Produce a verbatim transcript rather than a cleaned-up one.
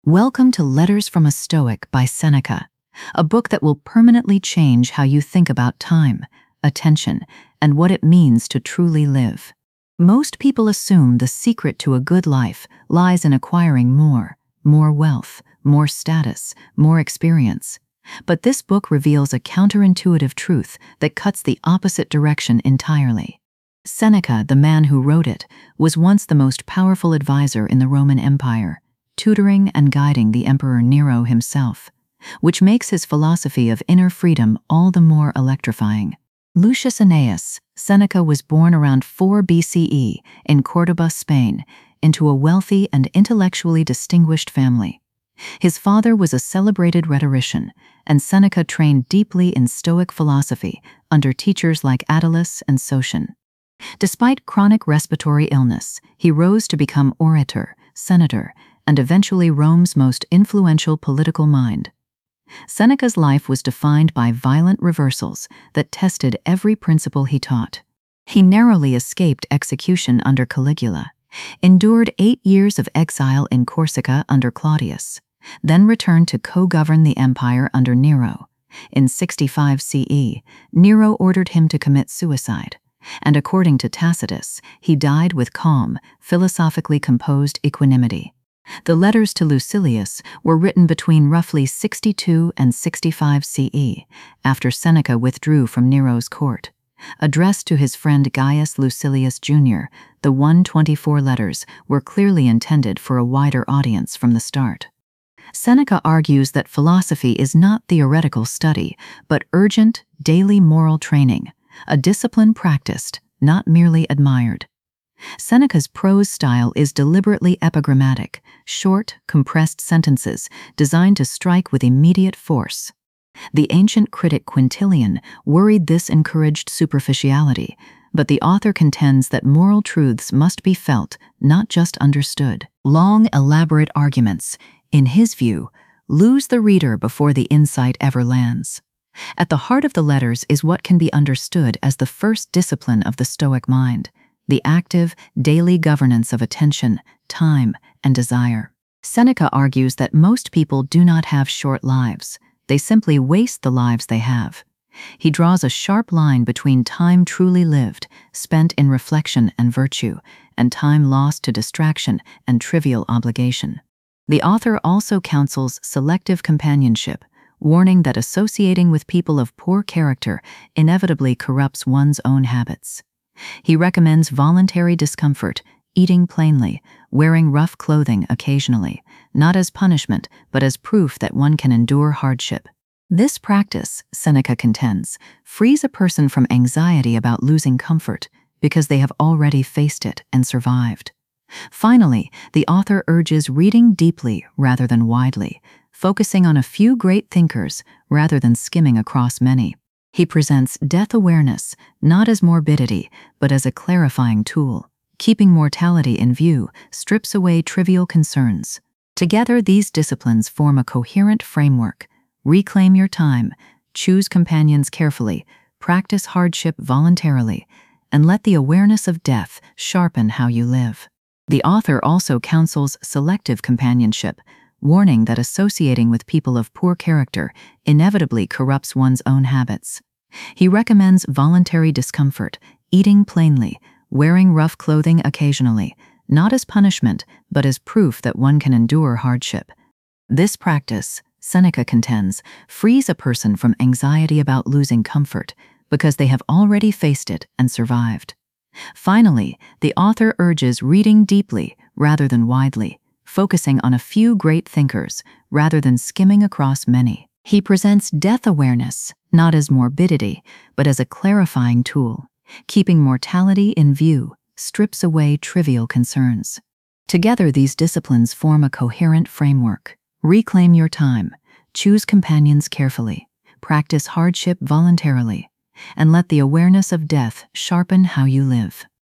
Welcome to Letters from a Stoic by Seneca, a book that will permanently change how you think about time, attention, and what it means to truly live. Most people assume the secret to a good life lies in acquiring more, more wealth, more status, more experience. But this book reveals a counterintuitive truth that cuts the opposite direction entirely. Seneca, the man who wrote it, was once the most powerful advisor in the Roman Empire, tutoring and guiding the Emperor Nero himself, which makes his philosophy of inner freedom all the more electrifying. Lucius Annaeus, Seneca was born around four B C E in Córdoba, Spain, into a wealthy and intellectually distinguished family. His father was a celebrated rhetorician, and Seneca trained deeply in Stoic philosophy under teachers like Attalus and Sotion. Despite chronic respiratory illness, he rose to become orator, senator, and eventually Rome's most influential political mind. Seneca's life was defined by violent reversals that tested every principle he taught. He narrowly escaped execution under Caligula, endured eight years of exile in Corsica under Claudius, then returned to co-govern the empire under Nero. In sixty-five C E, Nero ordered him to commit suicide, and according to Tacitus, he died with calm, philosophically composed equanimity. The letters to Lucilius were written between roughly sixty-two and sixty-five C E, after Seneca withdrew from Nero's court. Addressed to his friend Gaius Lucilius Junior, the one hundred twenty-four letters were clearly intended for a wider audience from the start. Seneca argues that philosophy is not theoretical study, but urgent, daily moral training, a discipline practiced, not merely admired. Seneca's prose style is deliberately epigrammatic, short, compressed sentences designed to strike with immediate force. The ancient critic Quintilian worried this encouraged superficiality, but the author contends that moral truths must be felt, not just understood. Long, elaborate arguments, in his view, lose the reader before the insight ever lands. At the heart of the letters is what can be understood as the first discipline of the Stoic mind: the active, daily governance of attention, time, and desire. Seneca argues that most people do not have short lives. They simply waste the lives they have. He draws a sharp line between time truly lived, spent in reflection and virtue, and time lost to distraction and trivial obligation. The author also counsels selective companionship, warning that associating with people of poor character inevitably corrupts one's own habits. He recommends voluntary discomfort, eating plainly, wearing rough clothing occasionally, not as punishment, but as proof that one can endure hardship. This practice, Seneca contends, frees a person from anxiety about losing comfort because they have already faced it and survived. Finally, the author urges reading deeply rather than widely, focusing on a few great thinkers rather than skimming across many. He presents death awareness not as morbidity, but as a clarifying tool. Keeping mortality in view strips away trivial concerns. Together, these disciplines form a coherent framework. Reclaim your time, choose companions carefully, practice hardship voluntarily, and let the awareness of death sharpen how you live. The author also counsels selective companionship, warning that associating with people of poor character inevitably corrupts one's own habits. He recommends voluntary discomfort, eating plainly, wearing rough clothing occasionally, not as punishment, but as proof that one can endure hardship. This practice, Seneca contends, frees a person from anxiety about losing comfort because they have already faced it and survived. Finally, the author urges reading deeply rather than widely, focusing on a few great thinkers rather than skimming across many. He presents death awareness not as morbidity, but as a clarifying tool. Keeping mortality in view strips away trivial concerns. Together, these disciplines form a coherent framework. Reclaim your time, choose companions carefully, practice hardship voluntarily, and let the awareness of death sharpen how you live.